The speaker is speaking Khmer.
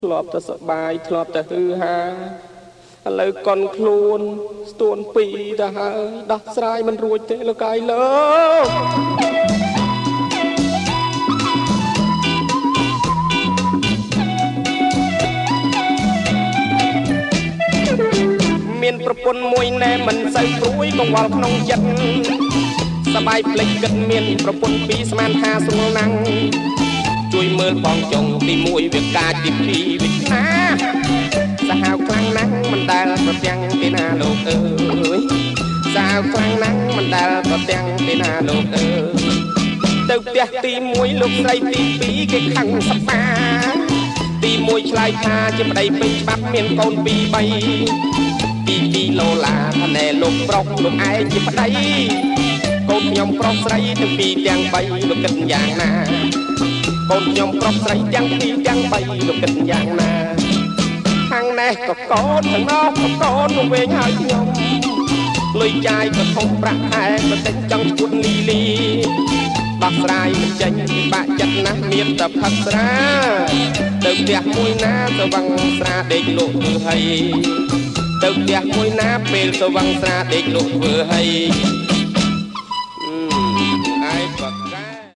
ធ្លាប់តែសបាយធ្លាប់តែហឺហាឥឡូវកន់ខ្លួនស្ទួនពីរទៅហើយដោះស្រាយមិនរួចទេលោកកាយលោកមានប្រពន្ធមួយណែមិនសូវព្រួយកង្វល់ក្នុងចិត្តសបាយភ្លេចគិតមានប្រពន្ធពីរស្មានថាស្រួលណាំងជួយមើលបងចុងទី1វាកាចទី2វាណាសាហាវខ្លាំងណាស់មិនដែលប្រទាំងទេណាលោកអើយសាហាវខ្លាំងណាស់មិនដែលប្រទាំងទេណាលោកអើយទៅផ្ទះទី1លោកស្រីទី2គេខឹងសប្បាទី1ឆ្លើយថាជាប្តីពេញច្បាប់មានកូន2 3ទី2ឡូឡាថាណែលោកប្រុសលោកឯងជាប្តីកូនខ្ញុំប្រុសស្រីទាំងពីរទាំង3លោកគិតយ៉ាងណាកូនខ្ញុំប្រុសស្រីទាំងពីរទាំង3លោកគិតយ៉ាងណាខាងនេះក៏កូនទាំងនោះក៏កូនមកវិញហើយខ្ញុំលុយចាយក៏ធំប្រាក់ខែក៏តែចង់ឈួតលីលីដោះស្រាយមិនចេញពិបាកចិត្តណាស់មានតែផឹកស្រាទៅផ្ទះមួយណាទៅវឹងស្រាដេកលក់ធ្វើហើយទៅផ្ទះមួយណាពេលទៅវឹងស្រាដេកលក់ធ្វើហើយ